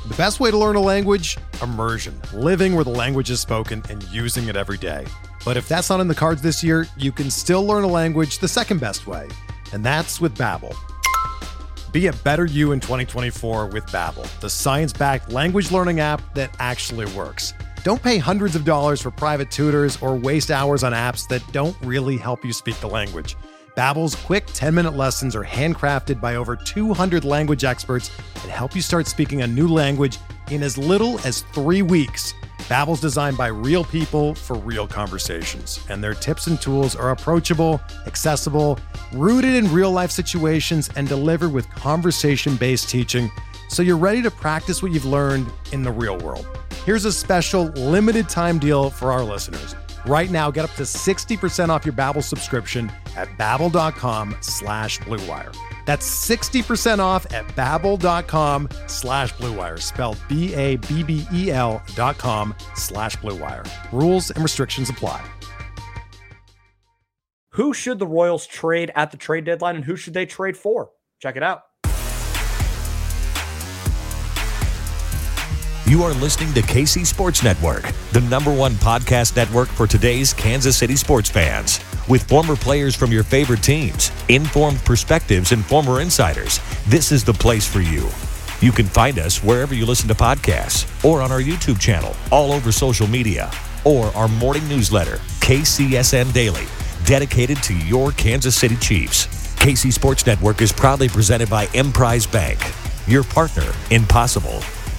The best way to learn a language? Immersion. Living where the language is spoken and using it every day. But if that's not in the cards this year, you can still learn a language the second best way, and that's with Babbel. Be a better you in 2024 with Babbel, the science-backed language learning app that actually works. Don't pay hundreds of dollars for private tutors or waste hours on apps that don't really help you speak the language. Babbel's quick 10-minute lessons are handcrafted by over 200 language experts and help you start speaking a new language in as little as 3 weeks. Babbel's designed by real people for real conversations, and their tips and tools are approachable, accessible, rooted in real-life situations, and delivered with conversation-based teaching, so you're ready to practice what you've learned in the real world. Here's a special limited-time deal for our listeners. Right now, get up to 60% off your Babbel subscription at babbel.com/Blue Wire. That's 60% off at babbel.com/Blue Wire, spelled BABBEL.com/Blue Wire. Rules and restrictions apply. Who should the Royals trade at the trade deadline, and who should they trade for? Check it out. You are listening to KC Sports Network, the #1 podcast network for today's Kansas City sports fans. With former players from your favorite teams, informed perspectives, and former insiders, this is the place for you. You can find us wherever you listen to podcasts, or on our YouTube channel, all over social media, or our morning newsletter, KCSN Daily, dedicated to your Kansas City Chiefs. KC Sports Network is proudly presented by Emprise Bank, your partner in possible.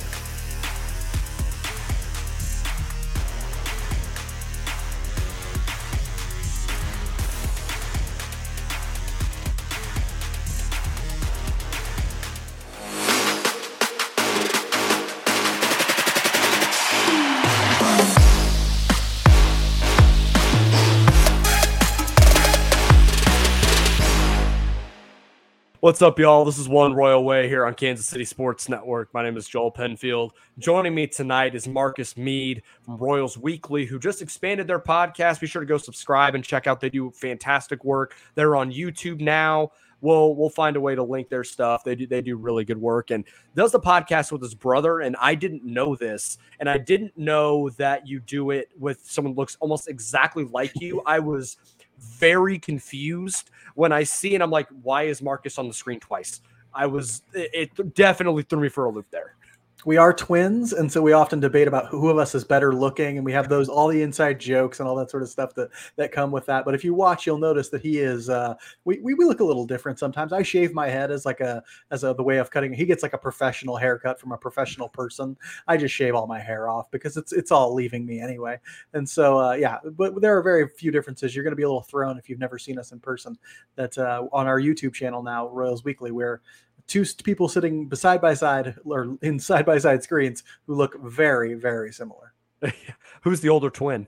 What's up, y'all? This is One Royal Way here on Kansas City Sports Network. My name is Joel Penfield. Joining me tonight is Marcus Mead from Royals Weekly, who just expanded their podcast. Be sure to go subscribe and check out. They do fantastic work. They're on YouTube now. We'll find a way to link their stuff. They do really good work, and does the podcast with his brother. And I didn't know this, and I didn't know that you do it with someone who looks almost exactly like you. I was very confused when I see, and I'm like, why is Marcus on the screen twice? It definitely threw me for a loop there. We are twins, and so we often debate about who of us is better looking, and we have all the inside jokes and all that sort of stuff that come with that. But if you watch, you'll notice that he is we look a little different sometimes. I shave my head as the way of cutting. He gets like a professional haircut from a professional person. I just shave all my hair off because it's all leaving me anyway. And so but there are very few differences. You're going to be a little thrown if you've never seen us in person. That on our YouTube channel now, Royals Weekly, where two people sitting side by side or in side by side screens who look very, very similar. Who's the older twin?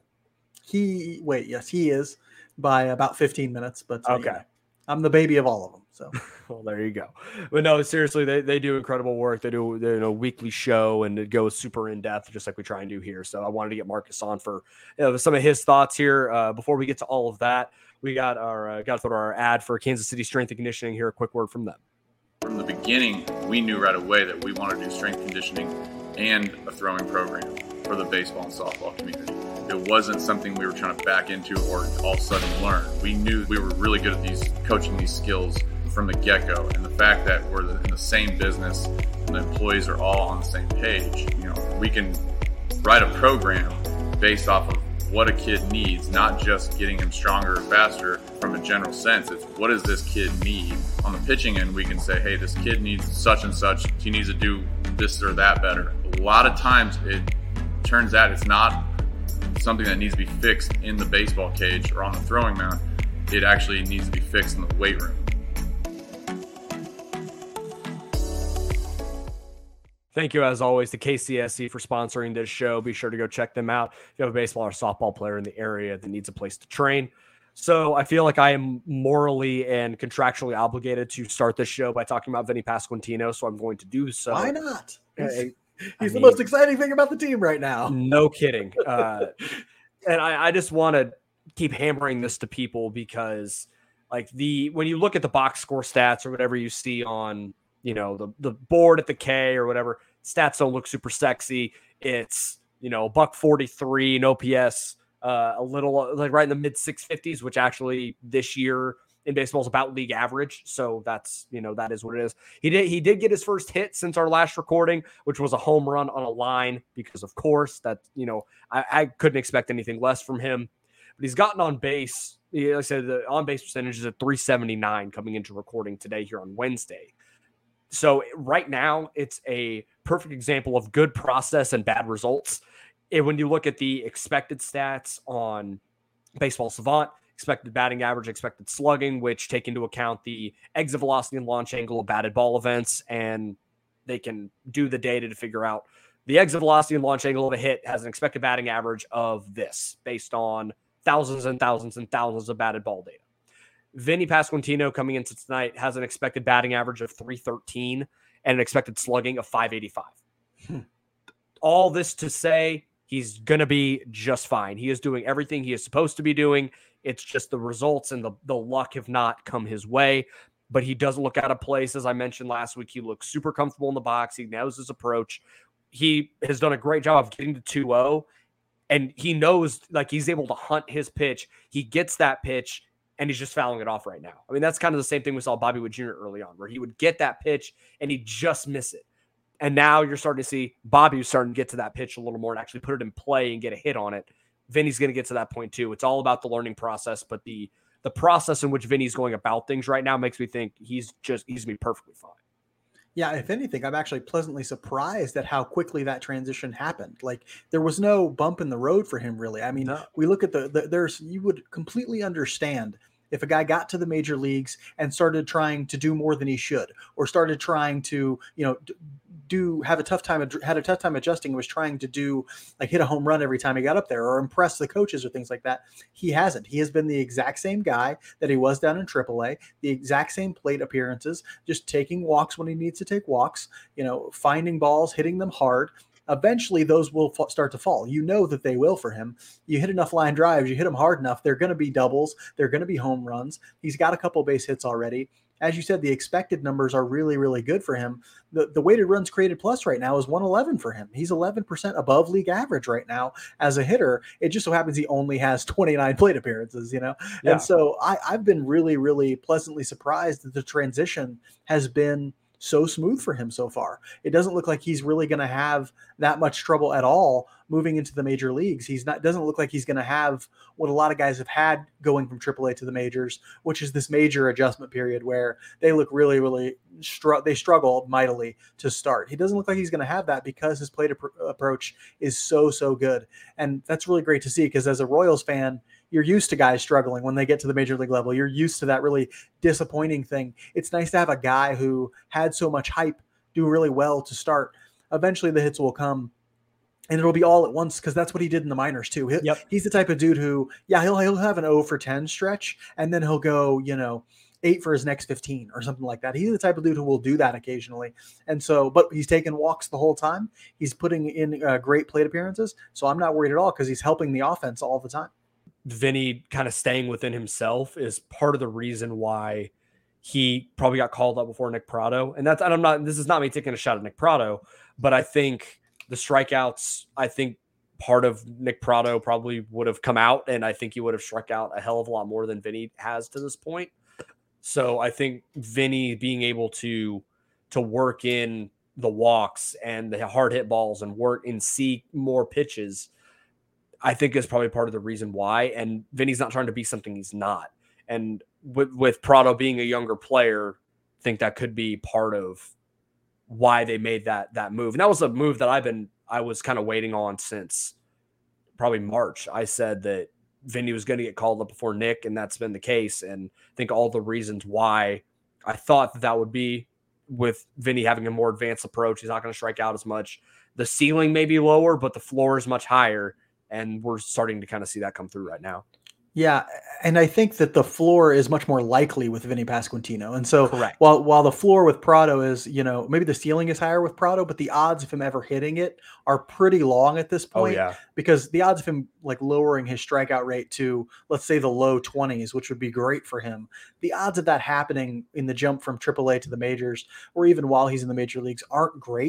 Yes, he is by about 15 minutes, but okay. Yeah, I'm the baby of all of them. So, well, there you go. But no, seriously, they do incredible work. They do a weekly show, and it goes super in depth, just like we try and do here. So I wanted to get Marcus on for some of his thoughts here. Before we get to all of that, we got to throw our ad for Kansas City Strength and Conditioning here. A quick word from them. From the beginning, we knew right away that we wanted to do strength conditioning and a throwing program for the baseball and softball community. It wasn't something we were trying to back into or all of a sudden learn. We knew we were really good at coaching these skills from the get-go. And the fact that we're in the same business and the employees are all on the same page, we can write a program based off of what a kid needs, not just getting him stronger or faster from a general sense. It's what does this kid need? On the pitching end, we can say, hey, this kid needs such and such. He needs to do this or that better. A lot of times it turns out it's not something that needs to be fixed in the baseball cage or on the throwing mound. It actually needs to be fixed in the weight room. Thank you, as always, to KCSC for sponsoring this show. Be sure to go check them out if you have a baseball or softball player in the area that needs a place to train. So I feel like I am morally and contractually obligated to start this show by talking about Vinny Pasquantino, so I'm going to do so. Why not? He's the most exciting thing about the team right now. No kidding. And I just want to keep hammering this to people because when you look at the box score stats or whatever you see on the board at the K or whatever, stats don't look super sexy. It's, $143 in OPS, a little like right in the mid 650s, which actually this year in baseball is about league average. So that's, that is what it is. He did get his first hit since our last recording, which was a home run on a line, because of course that, I couldn't expect anything less from him, but he's gotten on base. Like I said, the on base percentage is at 379 coming into recording today here on Wednesday. So right now it's a perfect example of good process and bad results. And when you look at the expected stats on Baseball Savant, expected batting average, expected slugging, which take into account the exit velocity and launch angle of batted ball events, and they can do the data to figure out the exit velocity and launch angle of a hit has an expected batting average of this based on thousands and thousands and thousands of batted ball data. Vinny Pasquantino coming into tonight has an expected batting average of 313 and an expected slugging of 585. All this to say, he's going to be just fine. He is doing everything he is supposed to be doing. It's just the results and the luck have not come his way, but he doesn't look out of place. As I mentioned last week, he looks super comfortable in the box. He knows his approach. He has done a great job of getting to 2-0, and he knows, like, he's able to hunt his pitch. He gets that pitch, and he's just fouling it off right now. I mean, that's kind of the same thing we saw Bobby Witt Jr. early on, where he would get that pitch, and he'd just miss it. And now you're starting to see Bobby starting to get to that pitch a little more and actually put it in play and get a hit on it. Vinny's going to get to that point too. It's all about the learning process, but the process in which Vinny's going about things right now makes me think he's going to be perfectly fine. Yeah, if anything, I'm actually pleasantly surprised at how quickly that transition happened. Like, there was no bump in the road for him, really. I mean, we look at you would completely understand if a guy got to the major leagues and started trying to do more than he should, or started trying to, had a tough time adjusting, and was trying to do, like, hit a home run every time he got up there or impress the coaches or things like that. He hasn't. He has been the exact same guy that he was down in AAA, the exact same plate appearances, just taking walks when he needs to take walks, finding balls, hitting them hard. Eventually those will start to fall. You know that they will for him. You hit enough line drives, you hit them hard enough, they're going to be doubles, they're going to be home runs. He's got a couple base hits already. As you said, the expected numbers are really, really good for him. The weighted runs created plus right now is 111 for him. He's 11% above league average right now as a hitter. It just so happens he only has 29 plate appearances, Yeah. And so I've been really, really pleasantly surprised that the transition has been so smooth for him so far. It doesn't look like he's really going to have that much trouble at all moving into the major leagues. Doesn't look like he's going to have what a lot of guys have had going from AAA to the majors, which is this major adjustment period where they look really, really they struggle mightily to start. He doesn't look like he's going to have that because his plate approach is so good. And that's really great to see, because as a Royals fan, you're used to guys struggling when they get to the major league level. You're used to that really disappointing thing. It's nice to have a guy who had so much hype do really well to start. Eventually the hits will come, and it'll be all at once, because that's what he did in the minors too. He's the type of dude who, he'll have an 0 for 10 stretch, and then he'll go, 8 for his next 15 or something like that. He's the type of dude who will do that occasionally. And so, but he's taking walks the whole time. He's putting in great plate appearances. So I'm not worried at all, because he's helping the offense all the time. Vinny kind of staying within himself is part of the reason why he probably got called up before Nick Pratto. And this is not me taking a shot at Nick Pratto, but I think the strikeouts, part of Nick Pratto probably would have come out, and I think he would have struck out a hell of a lot more than Vinny has to this point. So I think Vinny being able to work in the walks and the hard hit balls and work and see more pitches, I think is probably part of the reason why. And Vinny's not trying to be something he's not. And with Pratto being a younger player, I think that could be part of why they made that move. And that was a move that I was kind of waiting on since probably March. I said that Vinny was going to get called up before Nick, and that's been the case. And I think all the reasons why I thought that would be, with Vinny having a more advanced approach, he's not going to strike out as much. The ceiling may be lower, but the floor is much higher. And we're starting to kind of see that come through right now. Yeah, and I think that the floor is much more likely with Vinny Pasquantino. And so correct. While the floor with Pratto is, maybe the ceiling is higher with Pratto, but the odds of him ever hitting it are pretty long at this point. Oh, yeah. Because the odds of him like lowering his strikeout rate to, let's say, the low 20s, which would be great for him, the odds of that happening in the jump from AAA to the majors, or even while he's in the major leagues, aren't great.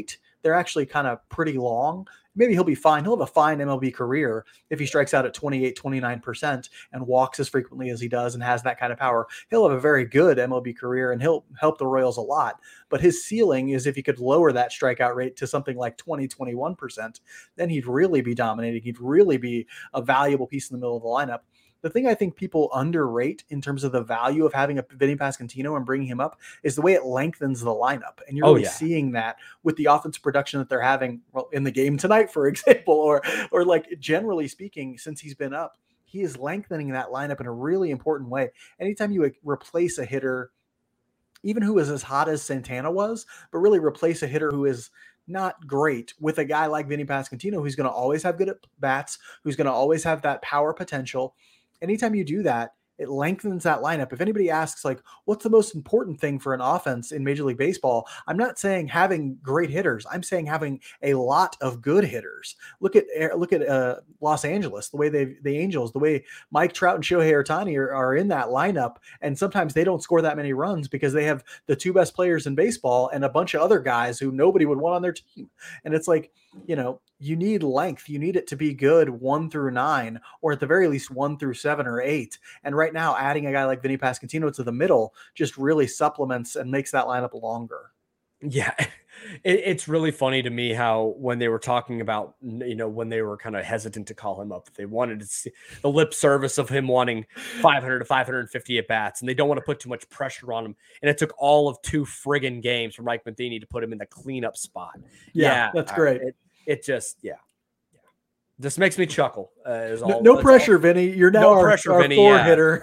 they're actually kind of pretty long. Maybe he'll be fine. He'll have a fine MLB career if he strikes out at 28, 29% and walks as frequently as he does and has that kind of power. He'll have a very good MLB career and he'll help the Royals a lot. But his ceiling is if he could lower that strikeout rate to something like 20, 21%, then he'd really be dominating. He'd really be a valuable piece in the middle of the lineup. The thing I think people underrate in terms of the value of having a Vinny Pasquantino and bringing him up is the way it lengthens the lineup. And you're really seeing that with the offensive production that they're having in the game tonight, for example, or like generally speaking, since he's been up, he is lengthening that lineup in a really important way. Anytime you replace a hitter, even who is as hot as Santana was, but really replace a hitter who is not great with a guy like Vinny Pasquantino, who's going to always have good at bats, who's going to always have that power potential. Anytime you do that, it lengthens that lineup. If anybody asks, like, what's the most important thing for an offense in Major League Baseball? I'm not saying having great hitters. I'm saying having a lot of good hitters. Look at Los Angeles, the Angels, the way Mike Trout and Shohei Ohtani are in that lineup. And sometimes they don't score that many runs because they have the two best players in baseball and a bunch of other guys who nobody would want on their team. And it's like, you need length. You need it to be good 1 through 9, or at the very least 1 through 7 or 8. And right now, adding a guy like Vinny Pasquantino to the middle just really supplements and makes that lineup longer. Yeah, it's really funny to me how when they were talking about, when they were kind of hesitant to call him up, they wanted to see the lip service of him wanting 500 to 550 at bats, and they don't want to put too much pressure on him. And it took all of 2 friggin' games for Mike Matheny to put him in the cleanup spot. Yeah, that's great. It just makes me chuckle. No pressure, Vinny. You're now our 4 hitter.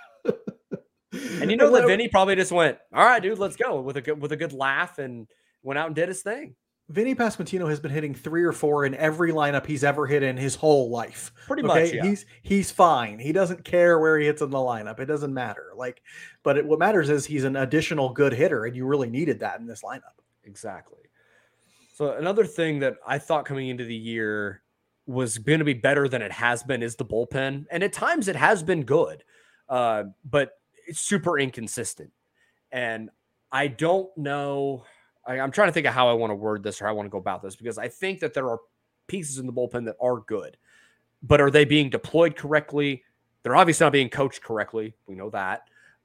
And that Vinny probably just went, all right, dude, let's go with a good laugh and went out and did his thing. Vinny Pasquantino has been hitting 3 or 4 in every lineup he's ever hit in his whole life. Pretty much, yeah. He's fine. He doesn't care where he hits in the lineup. It doesn't matter. But what matters is he's an additional good hitter, and you really needed that in this lineup. Exactly. So another thing that I thought coming into the year was going to be better than it has been is the bullpen. And at times it has been good, but it's super inconsistent. And I don't know. I'm trying to think of how I want to word this or how I want to go about this, because I think that there are pieces in the bullpen that are good, but are they being deployed correctly? They're obviously not being coached correctly. We know that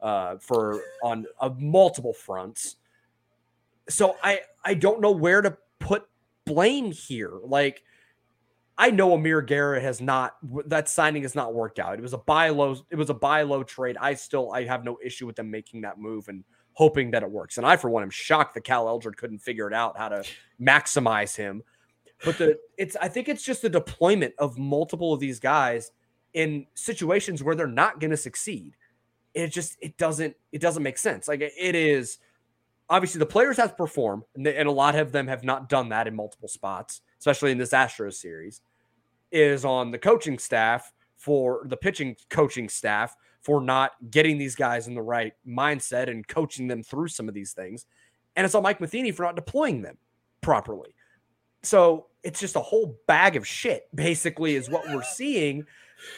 on multiple fronts. So I don't know where to put blame here. Like, I know Amir Garrett that signing has not worked out. It was a buy low trade. I have no issue with them making that move and hoping that it works. And I, for one, am shocked that Cal Eldred couldn't figure it out how to maximize him. But I think it's just the deployment of multiple of these guys in situations where they're not going to succeed. It doesn't make sense. Like, it is obviously the players have to perform, and a lot of them have not done that in multiple spots, especially in this Astros series. Is on the coaching staff, for the pitching coaching staff, for not getting these guys in the right mindset and coaching them through some of these things. And it's on Mike Matheny for not deploying them properly. So it's just a whole bag of shit, basically, is what we're seeing.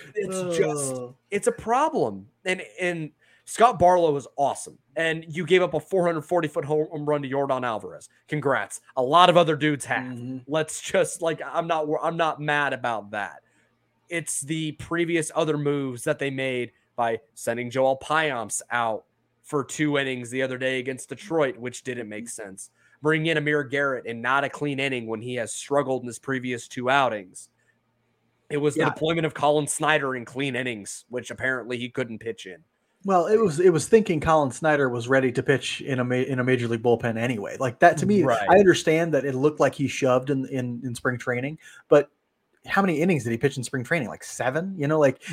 It's a problem. And Scott Barlow is awesome. And you gave up a 440-foot home run to Yordan Alvarez. Congrats. A lot of other dudes have. Mm-hmm. Let's just, I'm not mad about that. It's the previous other moves that they made by sending Joel Payamps out for 2 innings the other day against Detroit, which didn't make sense. Bring in Amir Garrett and not a clean inning when he has struggled in his previous 2 outings. It was the deployment of Colin Snyder in clean innings, which apparently he couldn't pitch in. Well, it was thinking Colin Snyder was ready to pitch in a major league bullpen anyway. Like that, to me, right. I understand that it looked like he shoved in spring training, but how many innings did he pitch in spring training? Like 7? You don't make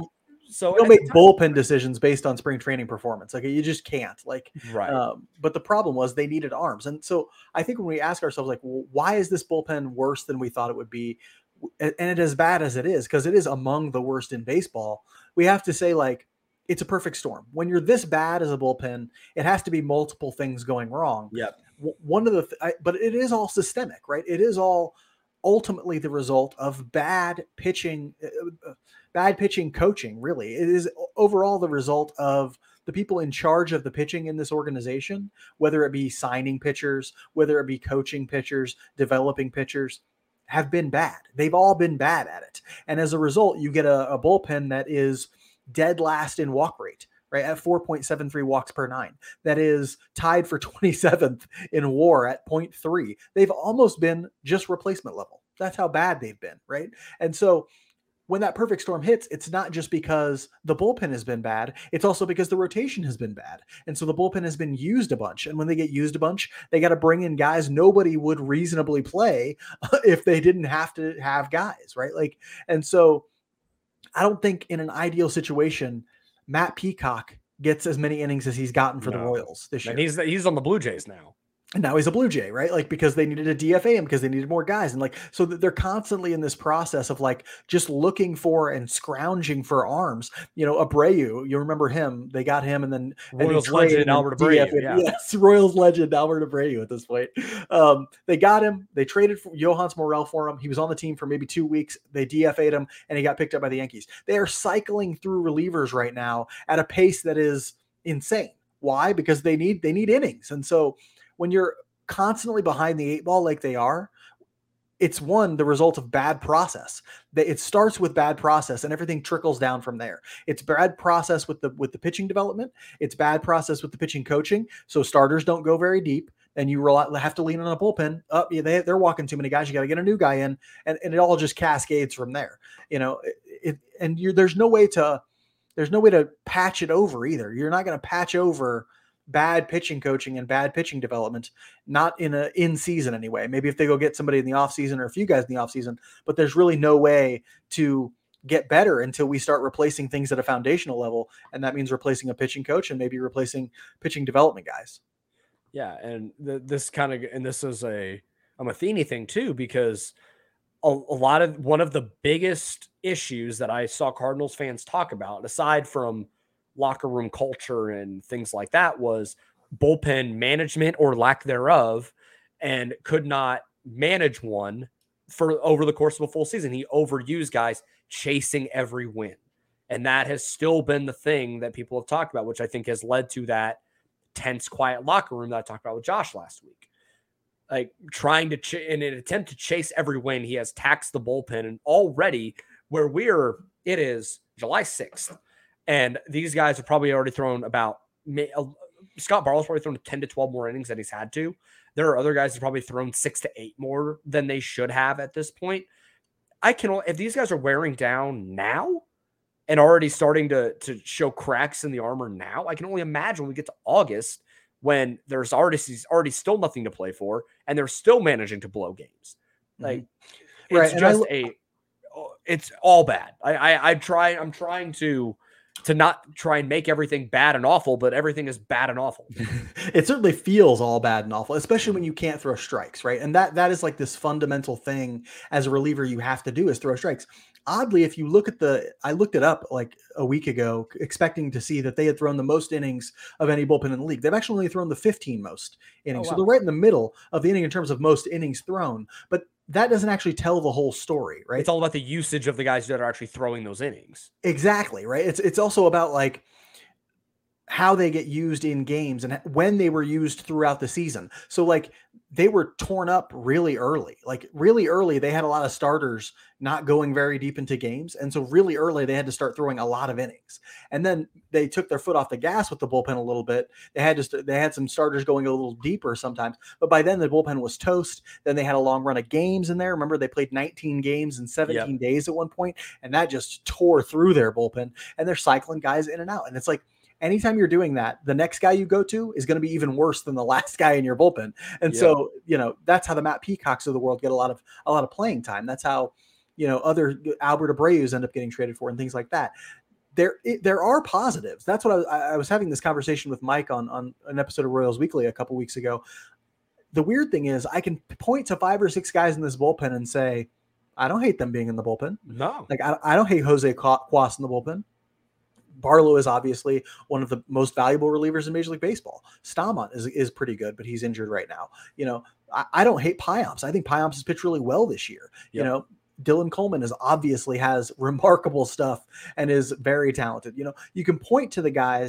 bullpen decisions based on spring training performance. Like, you just can't. Right. But the problem was they needed arms, and so I think when we ask ourselves, like, well, why is this bullpen worse than we thought it would be, and it as bad as it is, because it is among the worst in baseball, we have to say, like, it's a perfect storm. When you're this bad as a bullpen, it has to be multiple things going wrong. Yep. One of but it is all systemic, right? It is all ultimately the result of bad pitching coaching. Really, it is overall the result of the people in charge of the pitching in this organization, whether it be signing pitchers, whether it be coaching pitchers, developing pitchers, have been bad. They've all been bad at it. And as a result, you get a bullpen that is dead last in walk rate, right? At 4.73 walks per 9. That is tied for 27th in WAR at 0.3. They've almost been just replacement level. That's how bad they've been, right? And so when that perfect storm hits, it's not just because the bullpen has been bad. It's also because the rotation has been bad. And so the bullpen has been used a bunch. And when they get used a bunch, they got to bring in guys nobody would reasonably play if they didn't have to have guys, right? Like, and so I don't think in an ideal situation, Matt Peacock gets as many innings as he's gotten for the Royals this year. And he's on the Blue Jays now. And now he's a Blue Jay, right? Like, because they needed to DFA him because they needed more guys. And like, so they're constantly in this process of like just looking for and scrounging for arms. You know, Abreu, you remember him, they got him and then Royals legend Albert Abreu. Yeah. Yes, Royals legend Albert Abreu at this point. They got him, they traded for Johans Morel for him. He was on the team for maybe 2 weeks. They DFA'd him and he got picked up by the Yankees. They are cycling through relievers right now at a pace that is insane. Why? Because they need innings. And so when you're constantly behind the 8 ball like they are, it's the result of bad process. It starts with bad process and everything trickles down from there. It's bad process with the pitching development. It's bad process with the pitching coaching. So starters don't go very deep and you have to lean on a bullpen. They're walking too many guys. You got to get a new guy in and it all just cascades from there. You know, there's no way to patch it over either. You're not going to patch over bad pitching coaching and bad pitching development, not in season anyway. Maybe if they go get somebody in the off season or a few guys in the off season, but there's really no way to get better until we start replacing things at a foundational level. And that means replacing a pitching coach and maybe replacing pitching development guys. Yeah. And this is a Matheny thing too, because one of the biggest issues that I saw Cardinals fans talk about, aside from locker room culture and things like that, was bullpen management or lack thereof, and could not manage one for over the course of a full season. He overused guys chasing every win. And that has still been the thing that people have talked about, which I think has led to that tense, quiet locker room that I talked about with Josh last week. Like trying to, in an attempt to chase every win, he has taxed the bullpen, and already where it is July 6th. And these guys have probably already thrown Scott Barlow's probably thrown 10 to 12 more innings than he's had to. There are other guys who've probably thrown 6 to 8 more than they should have at this point. If these guys are wearing down now and already starting to show cracks in the armor now, I can only imagine when we get to August when there's already still nothing to play for and they're still managing to blow games. Like it's all bad. I'm trying to not try and make everything bad and awful, but everything is bad and awful. It certainly feels all bad and awful, especially when you can't throw strikes, right? And that is like this fundamental thing as a reliever you have to do is throw strikes. Oddly, if you look at I looked it up like a week ago, expecting to see that they had thrown the most innings of any bullpen in the league. They've actually only thrown the 15 most innings. Oh, wow. So they're right in the middle of the inning in terms of most innings thrown, but that doesn't actually tell the whole story, right? It's all about the usage of the guys that are actually throwing those innings. Exactly, right? It's also about like how they get used in games and when they were used throughout the season. So like they were torn up really early. Like really early, they had a lot of starters not going very deep into games. And so really early, they had to start throwing a lot of innings. And then they took their foot off the gas with the bullpen a little bit. They had some starters going a little deeper sometimes. But by then, the bullpen was toast. Then they had a long run of games in there. Remember, they played 19 games in 17 days at one point, and that just tore through their bullpen. And they're cycling guys in and out. And it's like, anytime you're doing that, the next guy you go to is going to be even worse than the last guy in your bullpen. And so, that's how the Matt Peacocks of the world get a lot of playing time. That's how, other Albert Abreu's end up getting traded for and things like that. There are positives. That's what I was having this conversation with Mike on an episode of Royals Weekly a couple weeks ago. The weird thing is I can point to 5 or 6 guys in this bullpen and say, I don't hate them being in the bullpen. No, like I don't hate Jose Cuas in the bullpen. Barlow is obviously one of the most valuable relievers in Major League Baseball. Stamont is pretty good, but he's injured right now. I don't hate Payamps. I think Payamps has pitched really well this year. Yep. Dylan Coleman obviously has remarkable stuff and is very talented. You can point to the guys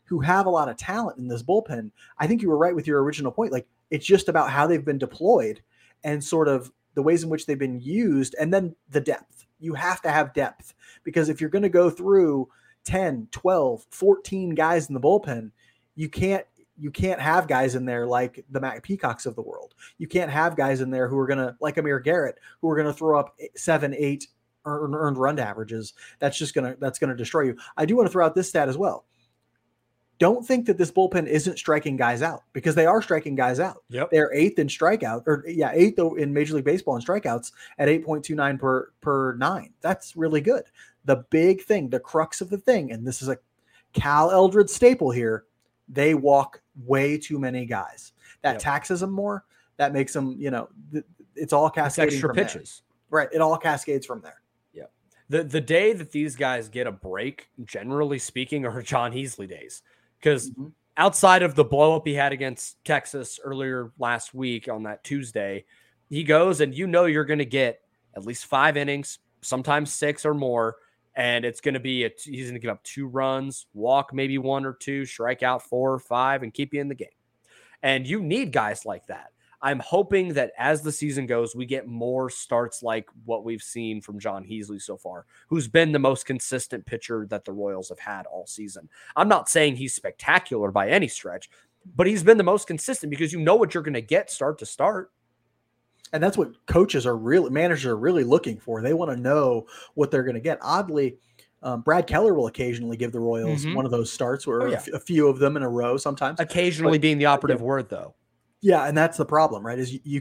who have a lot of talent in this bullpen. I think you were right with your original point. Like, it's just about how they've been deployed and sort of the ways in which they've been used, and then the depth. You have to have depth, because if you're going to go through 10, 12, 14 guys in the bullpen, you can't have guys in there like the Matt Peacocks of the world. You can't have guys in there who are going to, like Amir Garrett, who are going to throw up 7, 8 earned run averages. That's going to destroy you. I do want to throw out this stat as well. Don't think that this bullpen isn't striking guys out, because they are striking guys out. Yep. They're 8th in strikeout, 8th in Major League Baseball in strikeouts at 8.29 per 9. That's really good. The big thing, the crux of the thing, and this is a Cal Eldred staple here, they walk way too many guys. That taxes them more. That makes them, it's all cascading. It's extra from pitches. There. Right. It all cascades from there. Yeah. The day that these guys get a break, generally speaking, are John Heasley days. Because outside of the blow up he had against Texas earlier last week on that Tuesday, he goes and you're going to get at least 5 innings, sometimes 6 or more. And it's going to be he's going to give up 2 runs, walk maybe 1 or 2, strike out 4 or 5, and keep you in the game. And you need guys like that. I'm hoping that as the season goes, we get more starts like what we've seen from John Heasley so far, who's been the most consistent pitcher that the Royals have had all season. I'm not saying he's spectacular by any stretch, but he's been the most consistent because you know what you're going to get start to start. And that's what managers are really looking for. They want to know what they're going to get. Oddly, Brad Keller will occasionally give the Royals one of those starts, or a few of them in a row sometimes. Occasionally being the operative word, though. Yeah, and that's the problem, right? Is you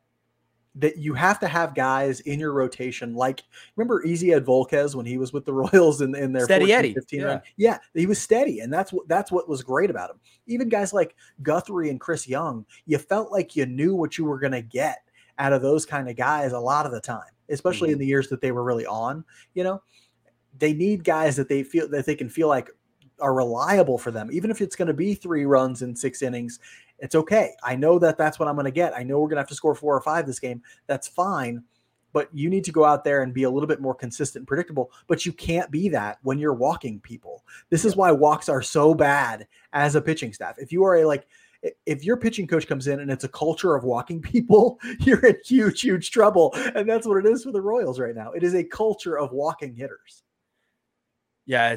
have to have guys in your rotation. Like, remember Eziad Volquez when he was with the Royals in their steady 14, Eddie. 15 run? Yeah, he was steady, and that's what was great about him. Even guys like Guthrie and Chris Young, you felt like you knew what you were going to get out of those kind of guys a lot of the time, especially in the years that they were really on. They need guys that they feel that they can feel like are reliable for them, even if it's going to be 3 runs in 6 innings. It's okay. I know that that's what I'm going to get. I know we're going to have to score 4 or 5 this game. That's fine. But you need to go out there and be a little bit more consistent and predictable. But you can't be that when you're walking people. This is why walks are so bad as a pitching staff. If you are if your pitching coach comes in and it's a culture of walking people, you're in huge, huge trouble. And that's what it is for the Royals right now. It is a culture of walking hitters. Yeah,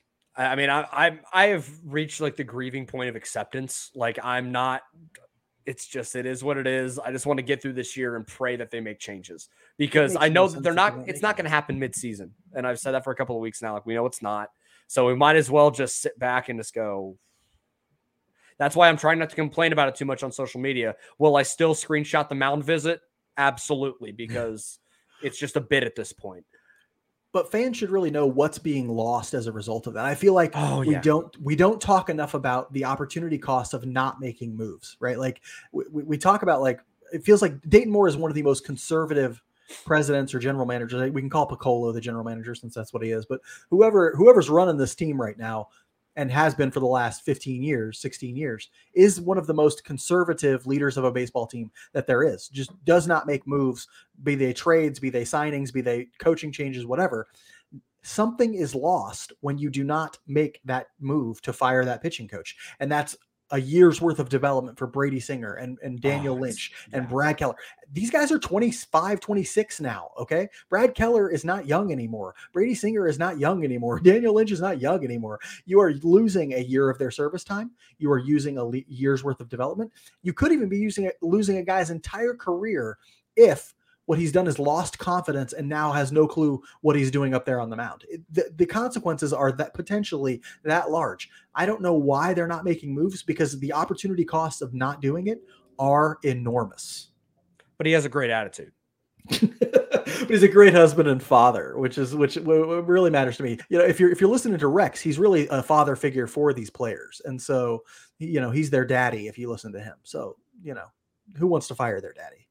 I have reached like the grieving point of acceptance. Like, I'm not, it is what it is. I just want to get through this year and pray that they make changes, because I know that it's not going to happen mid-season. And I've said that for a couple of weeks now. Like, we know it's not. So we might as well just sit back and just go. That's why I'm trying not to complain about it too much on social media. Will I still screenshot the mound visit? Absolutely, because it's just a bit at this point. But fans should really know what's being lost as a result of that. I feel like we don't talk enough about the opportunity cost of not making moves, right? Like we talk about, like, it feels like Dayton Moore is one of the most conservative presidents or general managers. We can call Piccolo the general manager since that's what he is. But whoever's running this team right now, and has been for the last 15 years, 16 years, is one of the most conservative leaders of a baseball team that there is. Just does not make moves, be they trades, be they signings, be they coaching changes, whatever. Something is lost when you do not make that move to fire that pitching coach. And that's a year's worth of development for Brady Singer and Daniel Lynch and Brad Keller. These guys are 25, 26 now. Okay. Brad Keller is not young anymore. Brady Singer is not young anymore. Daniel Lynch is not young anymore. You are losing a year of their service time. You are using a year's worth of development. You could even be losing a guy's entire career if what he's done is lost confidence and now has no clue what he's doing up there on the mound. The consequences are that potentially that large. I don't know why they're not making moves, because the opportunity costs of not doing it are enormous. But he has a great attitude. But he's a great husband and father, which really matters to me. If you're listening to Rex, he's really a father figure for these players. And so, he's their daddy if you listen to him. So, who wants to fire their daddy?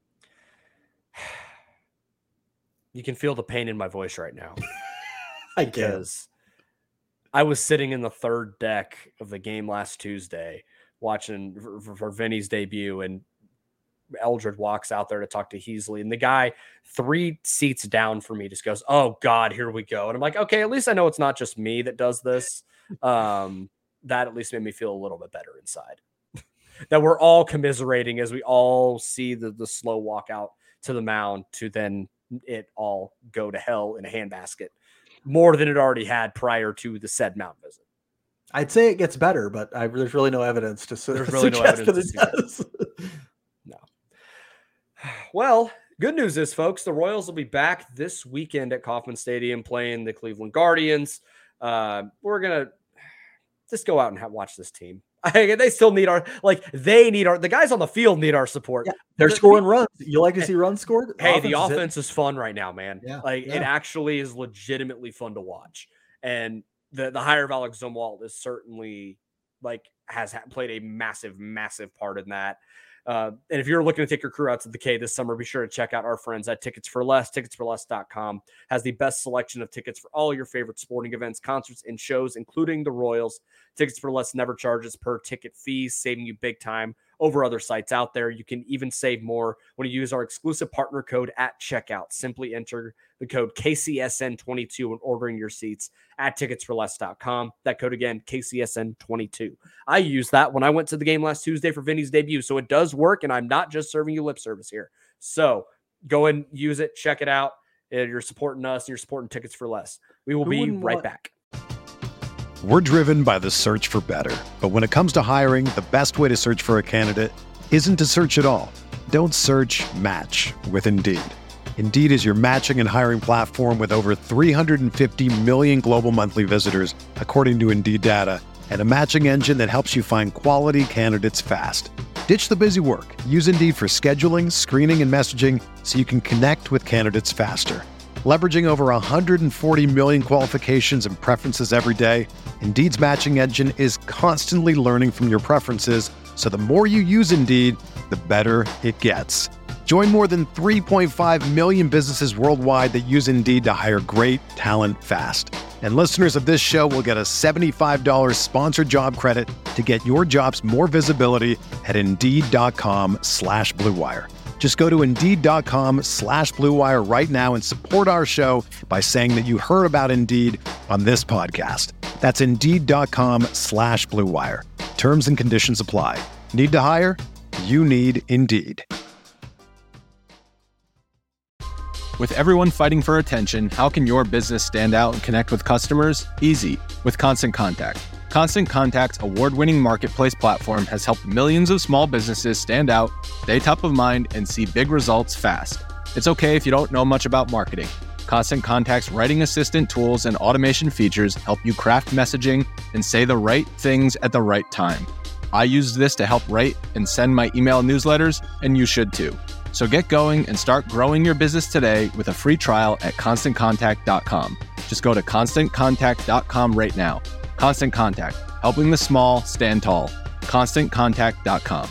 You can feel the pain in my voice right now. Because I was sitting in the third deck of the game last Tuesday watching for Vinny's debut, and Eldred walks out there to talk to Heasley, and the guy 3 seats down from me just goes, "Oh God, here we go." And I'm like, okay, at least I know it's not just me that does this. that at least made me feel a little bit better inside. That we're all commiserating as we all see the slow walk out to the mound to then it all go to hell in a handbasket more than it already had prior to the said mound visit. I'd say it gets better, but there's really no evidence to suggest that it does. No. Well, good news is, folks, the Royals will be back this weekend at Kauffman Stadium playing the Cleveland Guardians. We're going to just go out and watch this team. They still need the guys on the field need our support. Yeah, they're scoring runs. You like to see runs scored? The offense is fun right now, man. Yeah, it actually is legitimately fun to watch. And the hire of Alex Zumwalt is certainly has played a massive, massive part in that. And if you're looking to take your crew out to the K this summer, be sure to check out our friends at Tickets for Less. Ticketsforless.com has the best selection of tickets for all your favorite sporting events, concerts, and shows, including the Royals. Tickets for Less never charges per ticket fees, saving you big time over other sites out there. You can even save more when you use our exclusive partner code at checkout. Simply enter the code KCSN22 when ordering your seats at ticketsforless.com. That code again, KCSN22. I used that when I went to the game last Tuesday for Vinny's debut, so it does work, and I'm not just serving you lip service here. So go and use it, check it out. You're supporting us, and you're supporting Tickets for Less. We will be right back. We're driven by the search for better. But when it comes to hiring, the best way to search for a candidate isn't to search at all. Don't search, match with Indeed. Indeed is your matching and hiring platform with over 350 million global monthly visitors, according to Indeed data, and a matching engine that helps you find quality candidates fast. Ditch the busy work. Use Indeed for scheduling, screening, and messaging so you can connect with candidates faster. Leveraging over 140 million qualifications and preferences every day, Indeed's matching engine is constantly learning from your preferences, so the more you use Indeed, the better it gets. Join more than 3.5 million businesses worldwide that use Indeed to hire great talent fast. And listeners of this show will get a $75 sponsored job credit to get your jobs more visibility at Indeed.com/Blue Wire. Just go to Indeed.com/Blue Wire right now and support our show by saying that you heard about Indeed on this podcast. That's Indeed.com/Blue Wire. Terms and conditions apply. Need to hire? You need Indeed. With everyone fighting for attention, how can your business stand out and connect with customers? Easy, with Constant Contact. Constant Contact's award-winning marketplace platform has helped millions of small businesses stand out, stay top of mind, and see big results fast. It's okay if you don't know much about marketing. Constant Contact's writing assistant tools and automation features help you craft messaging and say the right things at the right time. I use this to help write and send my email newsletters, and you should too. So get going and start growing your business today with a free trial at ConstantContact.com. Just go to ConstantContact.com right now. Constant Contact, helping the small stand tall. ConstantContact.com.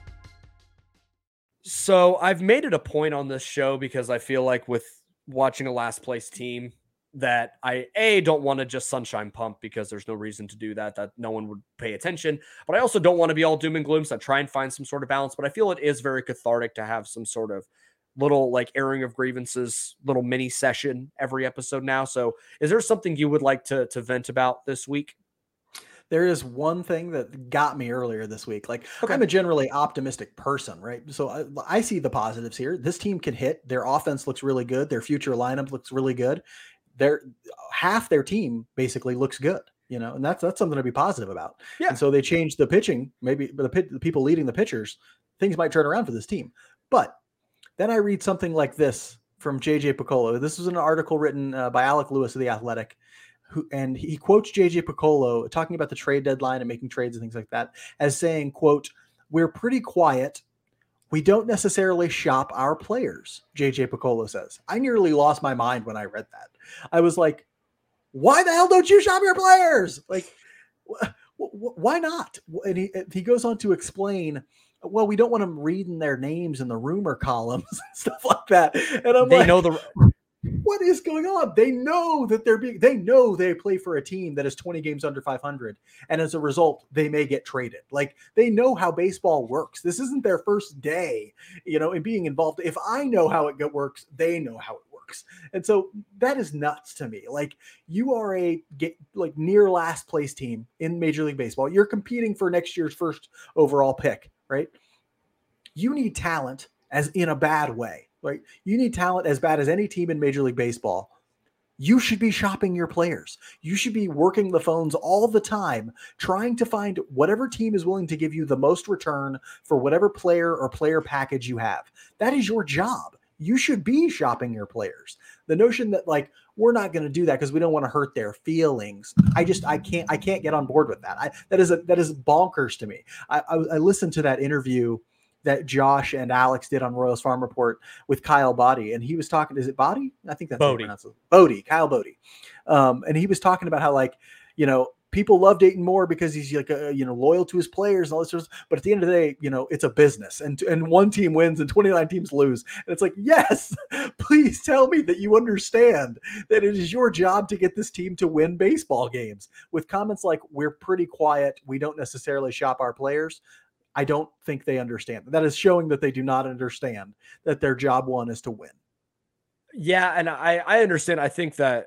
So I've made it a point on this show because I feel like with watching a last place team that I don't want to just sunshine pump because there's no reason to do that no one would pay attention. But I also don't want to be all doom and gloom. So I try and find some sort of balance. But I feel it is very cathartic to have some sort of little airing of grievances, little mini session every episode now. So is there something you would like to vent about this week? There is one thing that got me earlier this week. I'm a generally optimistic person, right? So I see the positives here. This team can hit. Their offense looks really good. Their future lineup looks really good. Half their team basically looks good, and that's something to be positive about. Yeah. And so they changed the pitching. Maybe the people leading the pitchers, things might turn around for this team. But then I read something like this from JJ Picollo. This was an article written by Alec Lewis of The Athletic, and he quotes JJ Picollo talking about the trade deadline and making trades and things like that as saying, quote, "We're pretty quiet. We don't necessarily shop our players," JJ Picollo says. I nearly lost my mind when I read that. I was like, why the hell don't you shop your players? Why not? And he goes on to explain, well, we don't want them reading their names in the rumor columns and stuff like that. And what is going on? They know that they know they play for a team that is 20 games under 500. And as a result, they may get traded. They know how baseball works. This isn't their first day, in being involved. If I know how it works, they know how it works. works. And so that is nuts to me. Like, you are near last place team in Major League Baseball. You're competing for next year's first overall pick, right? You need talent as in a bad way, right? You need talent as bad as any team in Major League Baseball. You should be shopping your players. You should be working the phones all the time, trying to find whatever team is willing to give you the most return for whatever player or player package you have. That is your job. You should be shopping your players. The notion that like, we're not going to do that because we don't want to hurt their feelings. I can't get on board with that. That is bonkers to me. I listened to that interview that Josh and Alex did on Royals Farm Report with Kyle Boddy. And he was talking, is it Boddy? I think that's Bodie. Bodie, Kyle Bodie. And he was talking about how, like, you know, people love Dayton Moore because he's like, loyal to his players and all this sort of stuff. But at the end of the day, you know, it's a business, and one team wins and 29 teams lose. And it's like, yes, please tell me that you understand that it is your job to get this team to win baseball games. With comments like, we're pretty quiet, we don't necessarily shop our players, I don't think they understand. That is showing that they do not understand that their job one is to win. Yeah, and I understand. I think that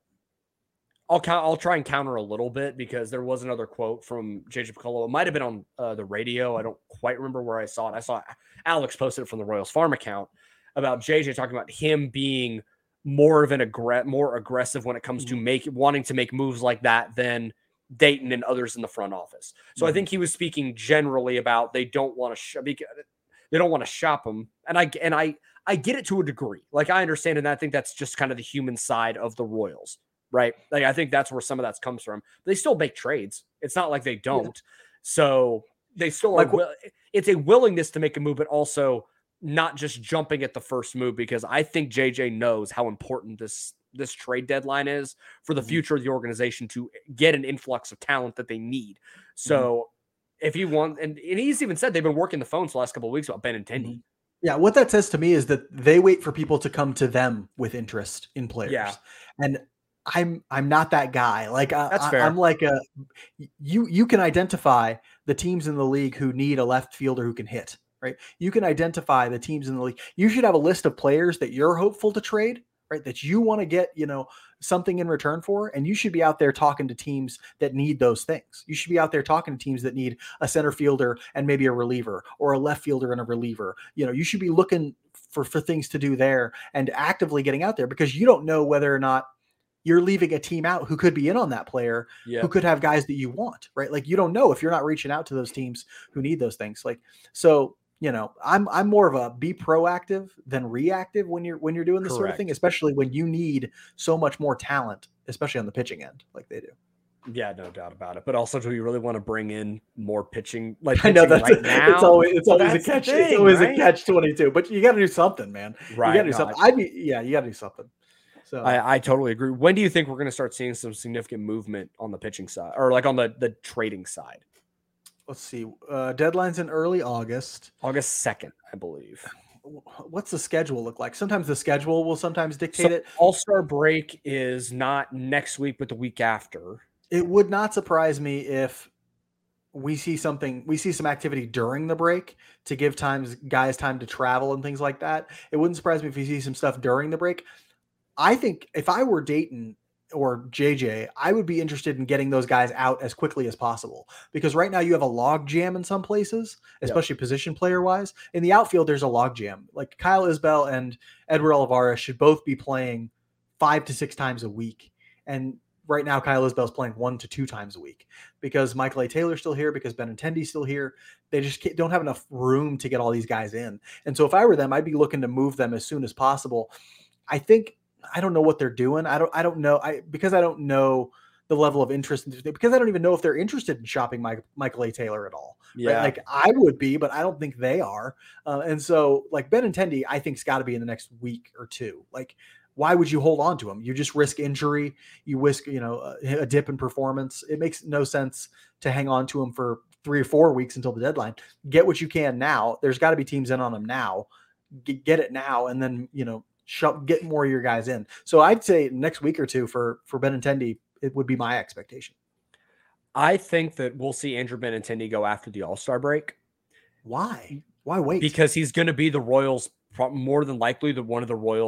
I'll try and counter a little bit, because there was another quote from JJ Picollo. It might have been on the radio. I don't quite remember where I saw it. I saw Alex posted it from the Royals Farm account about JJ talking about him being more of an more aggressive when it comes to wanting to make moves like that than Dayton and others in the front office. So I think he was speaking generally about they don't want to shop him. And I get it to a degree. Like, I understand, and I think that's just kind of the human side of the Royals, right? Like, I think that's where some of that comes from. But they still make trades. It's not like they don't. Yeah. So they still it's a willingness to make a move, but also not just jumping at the first move, because I think JJ knows how important this trade deadline is for the future of the organization to get an influx of talent that they need. So if you want, and he's even said they've been working the phones the last couple of weeks about Benintendi. Yeah. What that says to me is that they wait for people to come to them with interest in players. Yeah. And I'm not that guy. Like, that's fair. I'm like you can identify the teams in the league who need a left fielder who can hit, right? You can identify the teams in the league. You should have a list of players that you're hopeful to trade, right? That you want to get, something in return for. And you should be out there talking to teams that need those things. You should be out there talking to teams that need a center fielder and maybe a reliever, or a left fielder and a reliever. You should be looking for things to do there and actively getting out there, because you don't know whether or not you're leaving a team out who could be in on that player, who could have guys that you want, right? Like, you don't know if you're not reaching out to those teams who need those things. Like, so, I'm more of a be proactive than reactive when you're doing this sort of thing, especially when you need so much more talent, especially on the pitching end, like they do. Yeah, no doubt about it. But also, do we really want to bring in more pitching? Like, I know that's right now? It's always a catch. It's always a catch-22. But you got to do something, man. Right. You got to do something. You got to do something. So I totally agree. When do you think we're going to start seeing some significant movement on the pitching side, or like on the trading side? Let's see. Deadline's in early August. August 2nd, I believe. What's the schedule look like? Sometimes the schedule will sometimes dictate it. All-Star break is not next week, but the week after. It would not surprise me if we see some activity during the break to give guys time to travel and things like that. It wouldn't surprise me if we see some stuff during the break. I think if I were Dayton or JJ, I would be interested in getting those guys out as quickly as possible, because right now you have a log jam in some places, especially position player wise. In the outfield, there's a log jam. Like, Kyle Isbell and Edward Olivares should both be playing 5 to 6 times a week. And right now, Kyle Isbell's playing 1 to 2 times a week, because Michael A. Taylor's still here, because Benintendi's still here. They just don't have enough room to get all these guys in. And so if I were them, I'd be looking to move them as soon as possible. I don't know what they're doing. I don't know. Because I don't know the level of interest, because I don't even know if they're interested in shopping Michael A. Taylor at all. Yeah. Right? Like, I would be, but I don't think they are. And so, like, Benintendi, I think, has got to be in the next week or two. Like, why would you hold on to him? You just risk injury. You risk, a dip in performance. It makes no sense to hang on to him for 3 or 4 weeks until the deadline. Get what you can now. There's got to be teams in on him now. Get it now, and then, get more of your guys in. So I'd say next week or two for Benintendi, it would be my expectation. I think that we'll see Andrew Benintendi go after the All-Star break. Why? Why wait? Because he's going to be the Royals, more than likely one of the Royals'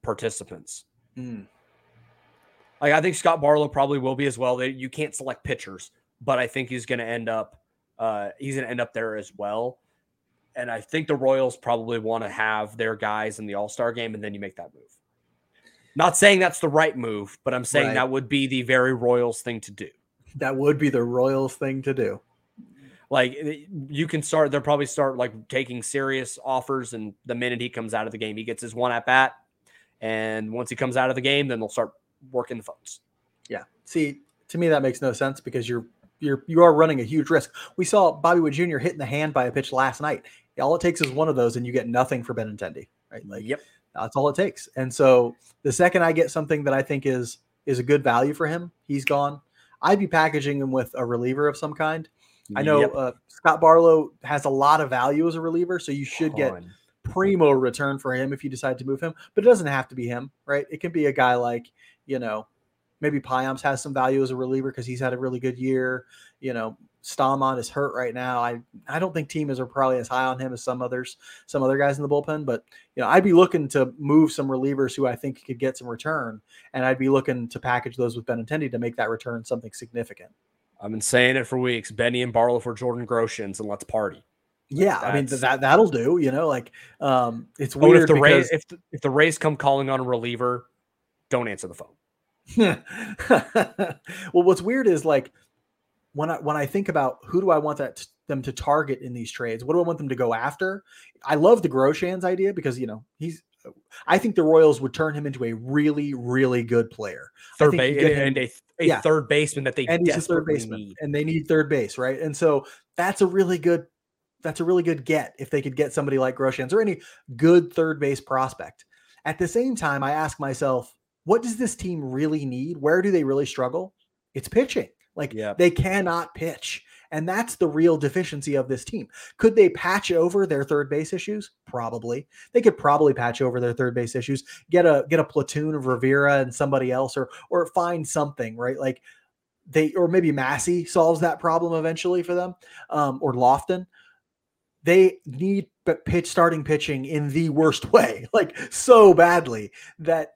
participants. Mm. Like, I think Scott Barlow probably will be as well. You can't select pitchers, but I think he's going to end up there as well. And I think the Royals probably want to have their guys in the All-Star game, and then you make that move. Not saying that's the right move, but I'm saying that would be the very Royals thing to do. That would be the Royals thing to do. Like, you can they'll probably start like taking serious offers, and the minute he comes out of the game, he gets his one at bat. And once he comes out of the game, then they'll start working the phones. Yeah. See, to me, that makes no sense because you are running a huge risk. We saw Bobby Witt Jr. hit in the hand by a pitch last night. All it takes is one of those, and you get nothing for Benintendi, right? Like, yep, that's all it takes. And so the second I get something that I think is a good value for him, he's gone. I'd be packaging him with a reliever of some kind. I know Scott Barlow has a lot of value as a reliever, so you should get primo return for him if you decide to move him. But it doesn't have to be him, right? It can be a guy like, maybe Payams has some value as a reliever because he's had a really good year. Stamont is hurt right now. I don't think teams are probably as high on him as some other guys in the bullpen, but I'd be looking to move some relievers who I think could get some return, and I'd be looking to package those with Benintendi to make that return something significant. I've been saying it for weeks. Benny and Barlow for Jordan Groshans, and let's party. Yeah, I mean that'll do. It's weird if the Rays come calling on a reliever, don't answer the phone. Well, what's weird is like when I think about who do I want them to target in these trades, what do I want them to go after? I love the Groshans idea because I think the Royals would turn him into a really, really good player. Third baseman that they desperately need, and they need third base, right? And so that's a really good get if they could get somebody like Groshans or any good third base prospect. At the same time, I ask myself, what does this team really need? Where do they really struggle? It's pitching. They cannot pitch. And that's the real deficiency of this team. Could they patch over their third base issues? Probably. They could probably patch over their third base issues, get a platoon of Rivera and somebody else, or find something, right? Or maybe Massey solves that problem eventually for them, or Lofton. They need starting pitching in the worst way, so badly that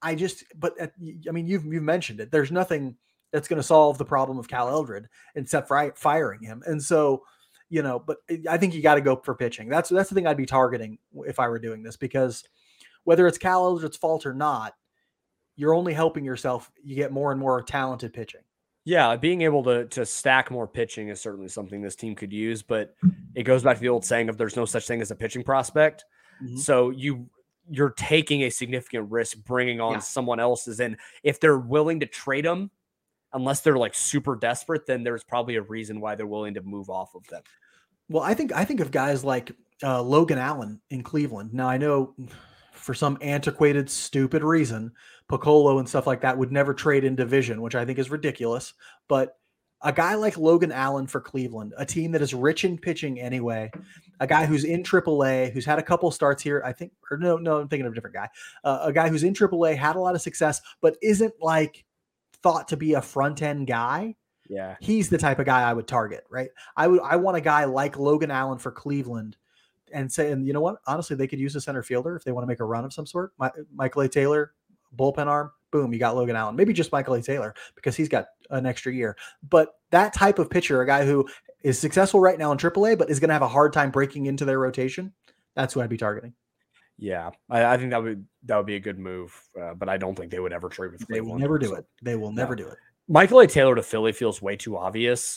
you've mentioned it. There's nothing that's going to solve the problem of Cal Eldred except for firing him. And so, but I think you got to go for pitching. That's the thing I'd be targeting if I were doing this, because whether it's Cal Eldred's fault or not, you're only helping yourself. You get more and more talented pitching. Yeah, being able to stack more pitching is certainly something this team could use, but it goes back to the old saying of there's no such thing as a pitching prospect. Mm-hmm. So you're taking a significant risk bringing on someone else's, and if they're willing to trade them, unless they're super desperate, then there's probably a reason why they're willing to move off of them. Well, I think of guys like Logan Allen in Cleveland. Now I know for some antiquated, stupid reason, Piccolo and stuff like that would never trade in division, which I think is ridiculous. But a guy like Logan Allen for Cleveland, a team that is rich in pitching anyway, a guy who's in AAA, who's had a couple starts here, I think, or no, I'm thinking of a different guy. A guy who's in AAA, had a lot of success, but isn't thought to be a front end guy. Yeah. He's the type of guy I would target, right? I want a guy like Logan Allen for Cleveland and you know what? Honestly, they could use a center fielder if they want to make a run of some sort. Michael A. Taylor, bullpen arm, boom, you got Logan Allen. Maybe just Michael A. Taylor because he's got an extra year. But that type of pitcher, a guy who is successful right now in AAA, but is going to have a hard time breaking into their rotation, that's who I'd be targeting. Yeah, I think that would be a good move, but I don't think they would ever trade with Cleveland. They will never do it. They will never do it. Michael A. Taylor to Philly feels way too obvious,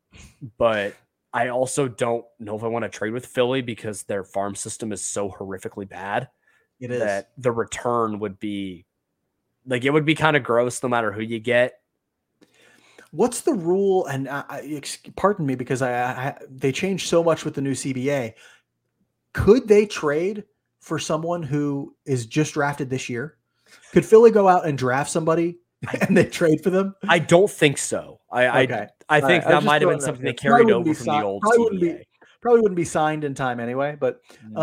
but I also don't know if I want to trade with Philly because their farm system is so horrifically bad. It is. That the return would be it would be kind of gross no matter who you get. What's the rule? And pardon me, because they changed so much with the new CBA. Could they trade for someone who is just drafted this year? Could Philly go out and draft somebody and they trade for them? I don't think so. I think that might have been something they carried over from the old CBA. Probably wouldn't be signed in time anyway, but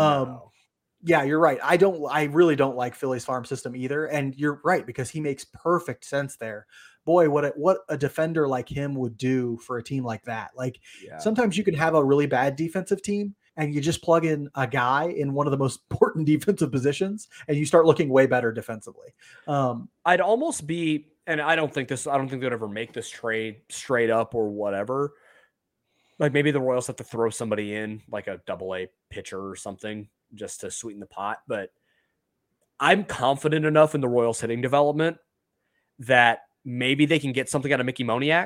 yeah, you're right. I really don't like Philly's farm system either. And you're right, because he makes perfect sense there. Boy, what a defender like him would do for a team like that. Sometimes you can have a really bad defensive team and you just plug in a guy in one of the most important defensive positions, and you start looking way better defensively. I'd almost be, and I don't think they'd ever make this trade straight up or whatever. Like maybe the Royals have to throw somebody in, like a AA pitcher or something, just to sweeten the pot. But I'm confident enough in the Royals hitting development that maybe they can get something out of Mickey Moniak.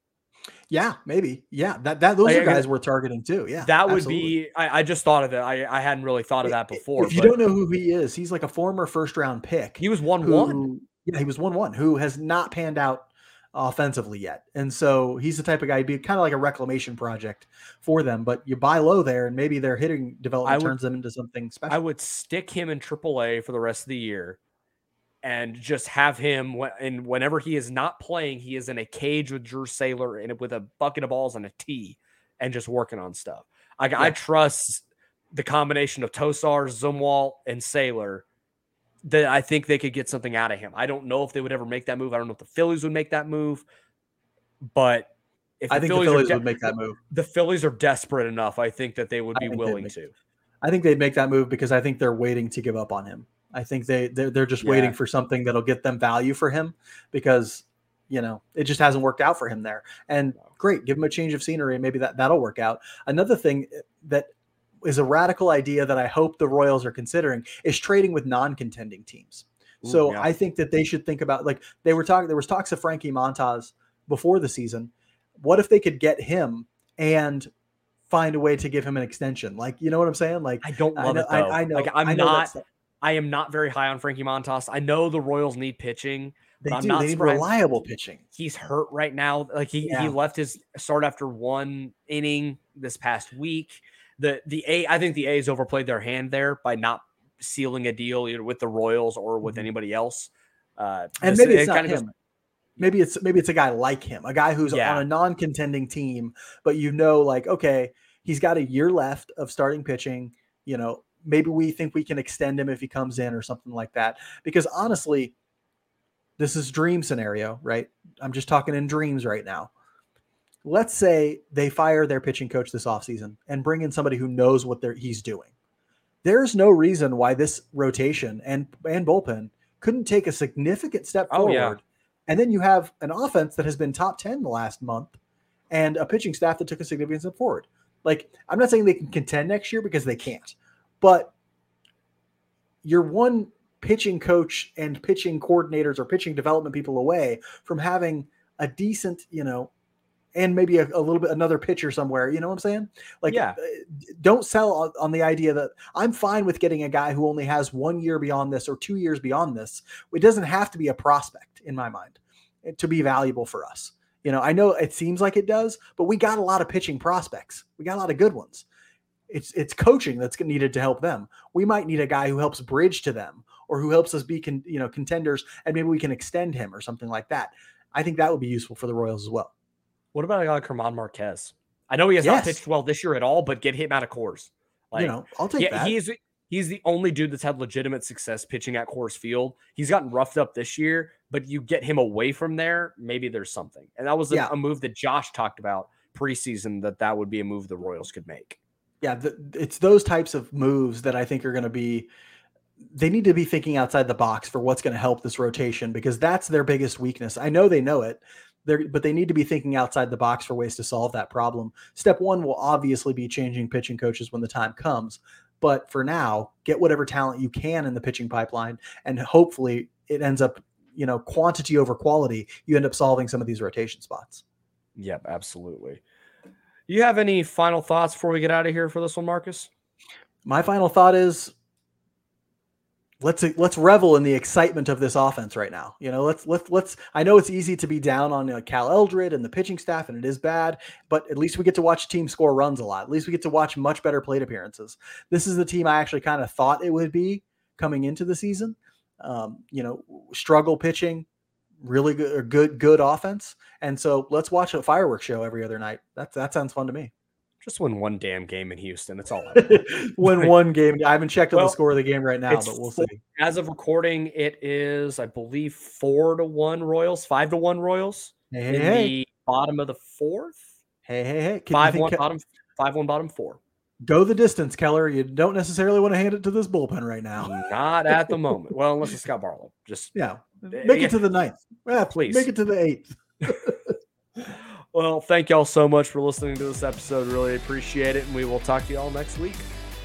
Yeah, maybe. Yeah, those are guys we're targeting too. Yeah, that would be. I just thought of that. I hadn't really thought of that before. If you don't know who he is, he's like a former first-round pick. He was 1-1. Yeah, he was 1-1. Who has not panned out offensively yet, and so he's the type of guy who'd be kind of like a reclamation project for them. But you buy low there, and maybe their hitting development turns them into something special. I would stick him in AAA for the rest of the year. And just have him, and whenever he is not playing, he is in a cage with Drew Saylor and with a bucket of balls and a tee, and just working on stuff. I trust the combination of Tosar, Zumwalt, and Saylor. That I think they could get something out of him. I don't know if they would ever make that move. I don't know if the Phillies would make that move, but if I think the Phillies would make that move. The Phillies are desperate enough. I think that they would be willing to. I think they'd make that move because I think they're waiting to give up on him. I think they're just waiting for something that'll get them value for him because, it just hasn't worked out for him there. And great, give him a change of scenery and maybe that'll work out. Another thing that is a radical idea that I hope the Royals are considering is trading with non-contending teams. I think that they should think about, like there was talks of Frankie Montas before the season. What if they could get him and find a way to give him an extension? Like, you know what I'm saying? Like, I don't love it though. I know. Like, I am not very high on Frankie Montas. I know the Royals need pitching. They need reliable pitching. He's hurt right now. Like he left his start after one inning this past week. I think the A's overplayed their hand there by not sealing a deal either with the Royals or with anybody else. And maybe it's not him. Maybe it's a guy like him, a guy who's on a non-contending team, but like, okay, he's got a year left of starting pitching, maybe we think we can extend him if he comes in or something like that. Because honestly, this is dream scenario, right? I'm just talking in dreams right now. Let's say they fire their pitching coach this offseason and bring in somebody who knows what he's doing. There's no reason why this rotation and bullpen couldn't take a significant step forward. Yeah. And then you have an offense that has been top 10 the last month and a pitching staff that took a significant step forward. Like, I'm not saying they can contend next year because they can't. But you're one pitching coach and pitching coordinators or pitching development people away from having a decent, and maybe a little bit another pitcher somewhere. You know what I'm saying? Like, don't sell on the idea that I'm fine with getting a guy who only has 1 year beyond this or 2 years beyond this. It doesn't have to be a prospect in my mind to be valuable for us. I know it seems like it does, but we got a lot of pitching prospects. We got a lot of good ones. It's coaching that's needed to help them. We might need a guy who helps bridge to them or who helps us be contenders, and maybe we can extend him or something like that. I think that would be useful for the Royals as well. What about a guy like German Marquez? I know he has not pitched well this year at all, but get him out of Coors. Like, I'll take that. He's the only dude that's had legitimate success pitching at Coors Field. He's gotten roughed up this year, but you get him away from there, maybe there's something. And that was a move that Josh talked about preseason, that would be a move the Royals could make. Yeah, it's those types of moves that I think are going to be – they need to be thinking outside the box for what's going to help this rotation because that's their biggest weakness. I know they know it, but they need to be thinking outside the box for ways to solve that problem. Step one will obviously be changing pitching coaches when the time comes. But for now, get whatever talent you can in the pitching pipeline, and hopefully it ends up, quantity over quality. You end up solving some of these rotation spots. Yep, absolutely. You have any final thoughts before we get out of here for this one, Marcus? My final thought is let's revel in the excitement of this offense right now. Let's I know it's easy to be down on Cal Eldred and the pitching staff, and it is bad, but at least we get to watch teams score runs a lot. At least we get to watch much better plate appearances. This is the team I actually kind of thought it would be coming into the season. Struggle pitching, really good offense. And so let's watch a fireworks show every other night. That sounds fun to me. Just win one damn game in Houston. That's all I want. Win one game. I haven't checked on the score of the game right now, but we'll see. As of recording, it is, I believe, 4-1 Royals, 5-1 Royals. The bottom of the fourth. Hey. 5-1 bottom 4. Go the distance, Keller. You don't necessarily want to hand it to this bullpen right now. Not at the moment. Well, unless it's Scott Barlow. Just make it to the 9th. Please make it to the 8th. Well, thank y'all so much for listening to this episode. Really appreciate it, and we will talk to y'all next week.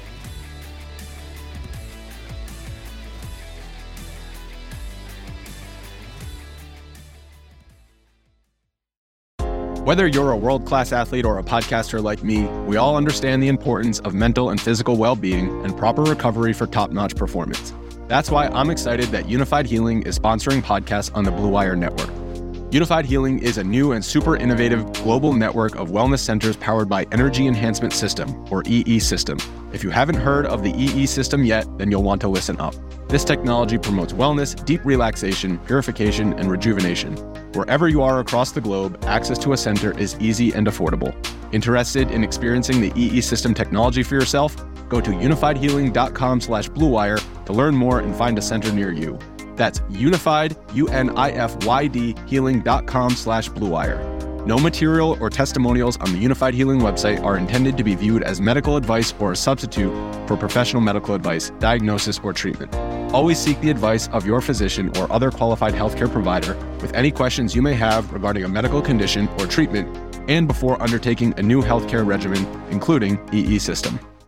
Whether you're a world-class athlete or a podcaster like me, we all understand the importance of mental and physical well-being and proper recovery for top-notch performance. That's why I'm excited that Unified Healing is sponsoring podcasts on the Blue Wire Network. Unified Healing is a new and super innovative global network of wellness centers powered by Energy Enhancement System, or EE System. If you haven't heard of the EE System yet, then you'll want to listen up. This technology promotes wellness, deep relaxation, purification, and rejuvenation. Wherever you are across the globe, access to a center is easy and affordable. Interested in experiencing the EE System technology for yourself? Go to unifiedhealing.com/bluewire to learn more and find a center near you. That's unified, UNIFYD, healing.com/bluewire. No material or testimonials on the Unified Healing website are intended to be viewed as medical advice or a substitute for professional medical advice, diagnosis, or treatment. Always seek the advice of your physician or other qualified healthcare provider with any questions you may have regarding a medical condition or treatment and before undertaking a new healthcare regimen, including EE System.